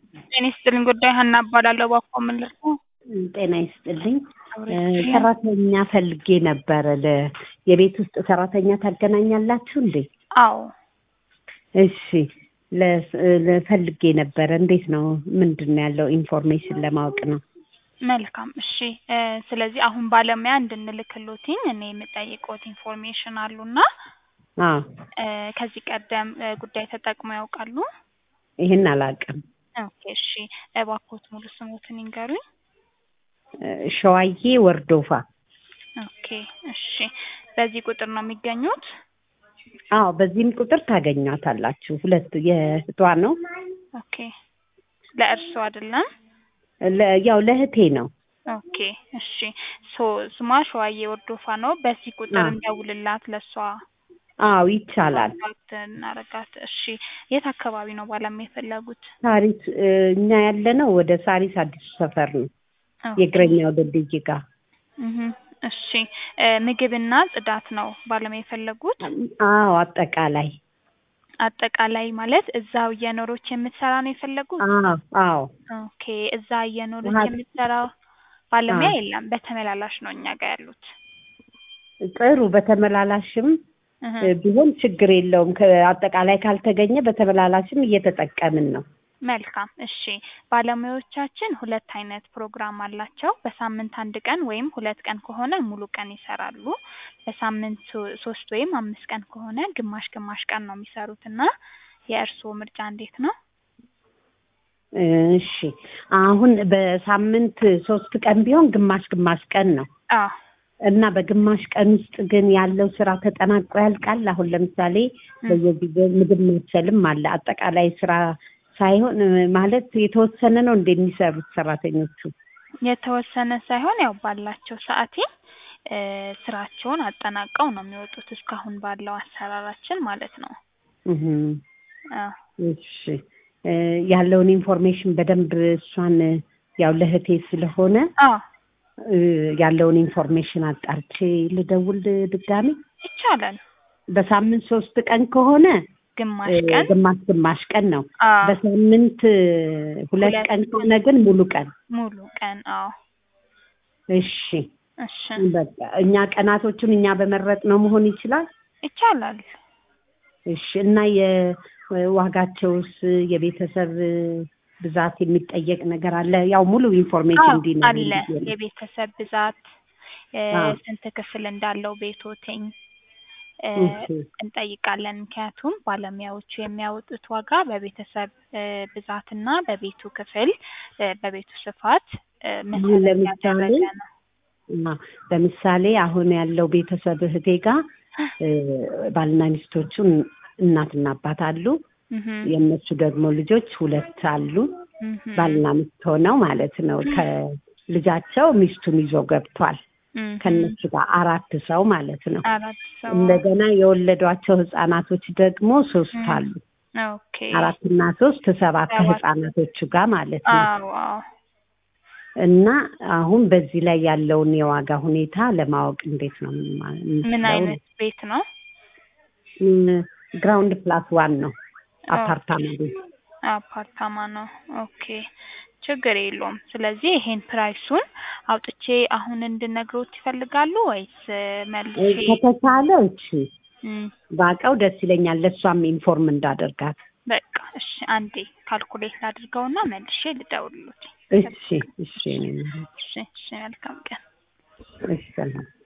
ጤና ይስጥልኝ ጉዳይ ሀና እባላለሁ። እባክዎ ምን ልርዳ? ጤና ይስጥልኝ። ሰራተኛ ፈልጌ ነበረ። የቤት ውስጥ ሰራተኛ ታገናኛላችሁ እንዴ? አዎ። እሺ፣ ለፈልጌ ነበረ። እንዴት ነው? ምንድነው ያለው ኢንፎርሜሽን ለማወቅ ነው። መልካም እሺ። ስለዚህ አሁን ባለሙያ እንድንልክሎትኝ እኔ የምጠይቀውት ኢንፎርሜሽን አሉና ከዚህ ቀደም ጉዳይ ተጠቅመው ያውቃሉ? ይሄን አላውቅም። ኦኬ እሺ። እባክዎት ሙሉ ስሙትን ይንገሩኝ። ሸዋዬ ወርዶፋ። ኦኬ እሺ። በዚህ ቁጥር ነው የሚገኙት? አዎ፣ በዚህም ቁጥር ታገኛታላችሁ። ሁለት የእህቷ ነው። ኦኬ። ለእርሱ አይደለም? ያው ለእህቴ ነው። ኦኬ እሺ። ስሟ ሸዋዬ ወርዶፋ ነው። በዚህ ቁጥር እንደውልላት ለሷ? አዎ ይቻላል። እናረጋት። እሺ። የት አካባቢ ነው ባለሙያ የፈለጉት? ሳሪስ፣ እኛ ያለነው ወደ ሳሪስ አዲሱ ሰፈር ነው። የእግረኛው ድልድይ ጋር። እሺ። ምግብና ጽዳት ነው ባለሙያ የፈለጉት? አዎ፣ አጠቃላይ ማለት እዛው እየኖሮች የምትሰራ ነው የፈለጉት? አዎ። ኦኬ። እዛ እየኖሮች የምትሰራ ባለሙያ የለም፣ በተመላላሽ ነው እኛ ጋር ያሉት። ጥሩ። በተመላላሽም ቢሆን ችግር የለውም። ከአጠቃላይ ካልተገኘ በተመላላሽም እየተጠቀምን ነው። መልካም እሺ። ባለሙያዎቻችን ሁለት አይነት ፕሮግራም አላቸው። በሳምንት አንድ ቀን ወይም ሁለት ቀን ከሆነ ሙሉ ቀን ይሰራሉ። በሳምንት 3 ወይም 5 ቀን ከሆነ ግማሽ ቀን ነው የሚሰሩትና የእርስዎ ምርጫ እንዴት ነው? እሺ። አሁን በሳምንት 3 ቀን ቢሆን ግማሽ ቀን ነው። እና በግማሽ ቀን ውስጥ ግን ያለው ስራ ተጠናቆ ያልቃል። አሁን ለምሳሌ በየጊዜው ምግብ ማብሰልም አለ። አጠቃላይ ስራ ሳይሆን ማለት የተወሰነ ነው እንደሚሰሩት ሰራተኞቹ? የተወሰነ ሳይሆን ያው ባላቸው ሰዓት ስራቸውን አጠናቀው ነው የሚወጡት፣ እስካሁን ባለው አሰራራችን ማለት ነው። እሺ። ያለውን ኢንፎርሜሽን በደንብ እሷን ያው ለእህቴ ስለሆነ ያለውን ኢንፎርሜሽን አጣርቼ ልደውል ድጋሚ? ይቻላል። በሳምንት 3 ቀን ከሆነ ግማሽ ቀን ነው። በሳምንት 2 ቀን ከሆነ ግን ሙሉ ቀን። አዎ። እሺ። በቃ እኛ ቀናቶቹን እኛ በመረጥነው መሆን ይችላል? እሺ። እና የዋጋቸውስ የቤተሰብ ብዛት የሚጠየቅ ነገር አለ? ያው ሙሉ ኢንፎርሜሽን እንዲኖር አለ። የቤተሰብ ብዛት፣ ስንት ክፍል እንዳለው ቤቶትኝ እንጠይቃለን። ምክንያቱም ባለሙያዎቹ የሚያወጡት ዋጋ በቤተሰብ ብዛትና በቤቱ ክፍል፣ በቤቱ ስፋት መሰረት ያደረገ ነው። ለምሳሌ አሁን ያለው ቤተሰብ እህቴ ጋር ባልና ሚስቶቹ እናትና አባት አሉ። የእነሱ ደግሞ ልጆች 2 አሉ። ባልና ሚስት ሆነው ማለት ነው። ከልጃቸው ሚስቱን ይዞ ገብቷል። ከነሱ ጋር 4 ሰው ማለት ነው። እንደገና የወለዷቸው ህፃናቶች ደግሞ 3 አሉ። ኦኬ። 4 እና 3 7 ህፃናቶቹ ጋር ማለት ነው። እና አሁን በዚህ ላይ ያለውን የዋጋ ሁኔታ ለማወቅ እንዴት ነው? ምን አይነት ቤት ነው? ግራውንድ ፕላስ 1 ነው። አፓርታማ ነው። ኦኬ፣ ችግር የለውም። ስለዚህ ይሄን ፕራይሱን አውጥቼ አሁን እንድነግሮት ይፈልጋሉ ወይስ መልሼ? ከተቻለ እሺ፣ ባቀው ደስ ይለኛል። ለሷም ኢንፎርም እንዳደርጋት። በቃ እሺ፣ አንዴ ካልኩሌት ላድርገውና መልሼ ልደውልልዎት። እሺ። መልካም ቀን። እሺ።